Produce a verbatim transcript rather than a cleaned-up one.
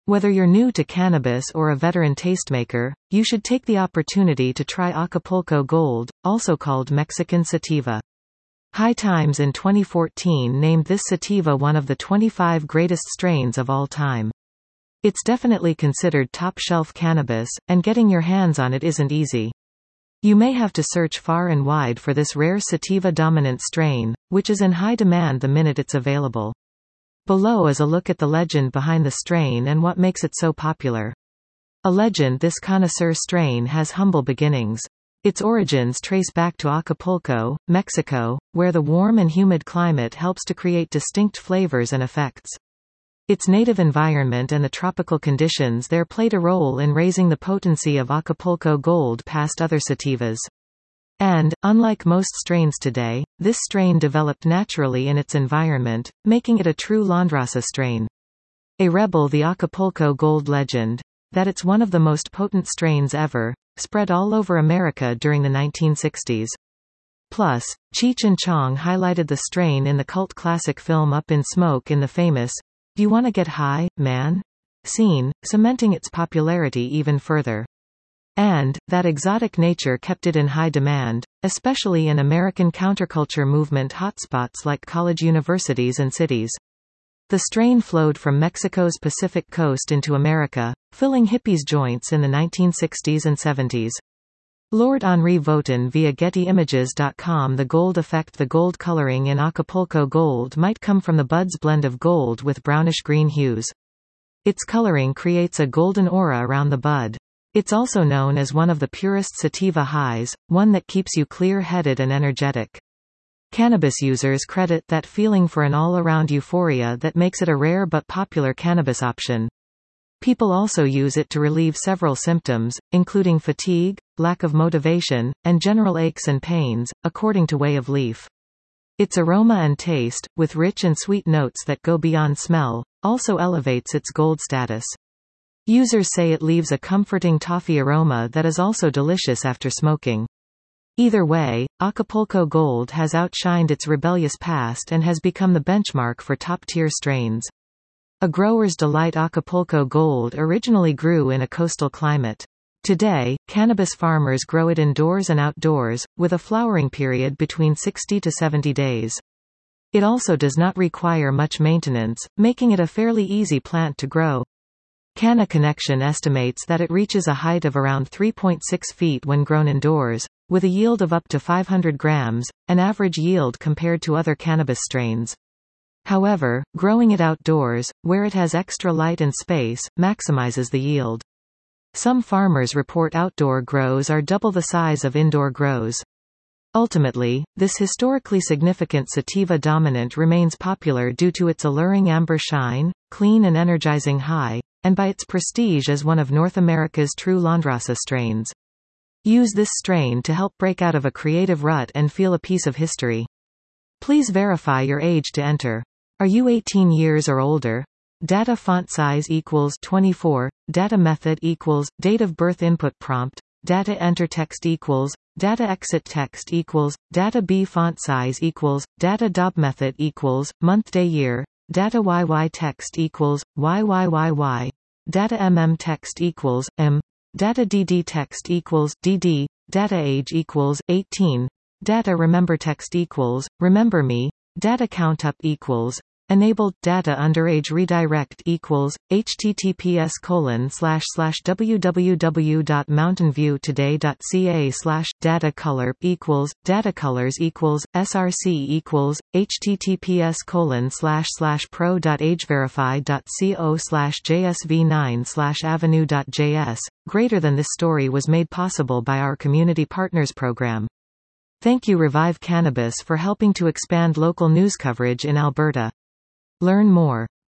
Whether you're new to cannabis or a veteran tastemaker, you should take the opportunity to try Acapulco Gold, also called Mexican sativa. High Times in twenty fourteen named this sativa one of the twenty-five greatest strains of all time. It's definitely considered top-shelf cannabis, and getting your hands on it isn't easy. You may have to search far and wide for this rare sativa-dominant strain, which is in high demand the minute it's available. Below is a look at the legend behind the strain and what makes it so popular. A legend: this connoisseur strain has humble beginnings. Its origins trace back to Acapulco, Mexico, where the warm and humid climate helps to create distinct flavors and effects. Its native environment and the tropical conditions there played a role in raising the potency of Acapulco Gold past other sativas. And, unlike most strains today, this strain developed naturally in its environment, making it a true Landrasa strain. A rebel: the Acapulco Gold legend, that it's one of the most potent strains ever, spread all over America during the nineteen sixties. Plus, Cheech and Chong highlighted the strain in the cult classic film Up in Smoke in the famous "Do You Wanna Get High, Man?" scene, cementing its popularity even further. And, that exotic nature kept it in high demand, especially in American counterculture movement hotspots like college universities and cities. The strain flowed from Mexico's Pacific coast into America, filling hippies' joints in the nineteen sixties and seventies. Lord Henri Vautin via Getty Images dot com: the gold effect. The gold coloring in Acapulco Gold might come from the bud's blend of gold with brownish-green hues. Its coloring creates a golden aura around the bud. It's also known as one of the purest sativa highs, one that keeps you clear-headed and energetic. Cannabis users credit that feeling for an all-around euphoria that makes it a rare but popular cannabis option. People also use it to relieve several symptoms, including fatigue, lack of motivation, and general aches and pains, according to Way of Leaf. Its aroma and taste, with rich and sweet notes that go beyond smell, also elevates its gold status. Users say it leaves a comforting toffee aroma that is also delicious after smoking. Either way, Acapulco Gold has outshined its rebellious past and has become the benchmark for top-tier strains. A grower's delight. Acapulco Gold originally grew in a coastal climate. Today, cannabis farmers grow it indoors and outdoors, with a flowering period between sixty to seventy days. It also does not require much maintenance, making it a fairly easy plant to grow. Canna Connection estimates that it reaches a height of around three point six feet when grown indoors, with a yield of up to five hundred grams, an average yield compared to other cannabis strains. However, growing it outdoors, where it has extra light and space, maximizes the yield. Some farmers report outdoor grows are double the size of indoor grows. Ultimately, this historically significant sativa dominant remains popular due to its alluring amber shine, clean and energizing high, and by its prestige as one of North America's true Landrasa strains. Use this strain to help break out of a creative rut and feel a piece of history. Please verify your age to enter. Are you eighteen years or older? Data font size equals twenty-four, data method equals, date of birth input prompt, data enter text equals, data exit text equals, data B font size equals, data dob method equals, month day year, data Y Y text equals, Y Y Y Y, data mm text equals, M, data D D text equals, D D, data age equals, eighteen, data remember text equals, remember me, data count up equals, enabled data underage redirect equals https colon slash slash www.mountainviewtoday.ca slash data color equals data colors equals src equals https colon slash slash pro.ageverify.co slash jsv9 slash avenue.js. Greater than this story was made possible by our community partners program. Thank you Revive Cannabis for helping to expand local news coverage in Alberta. Learn more.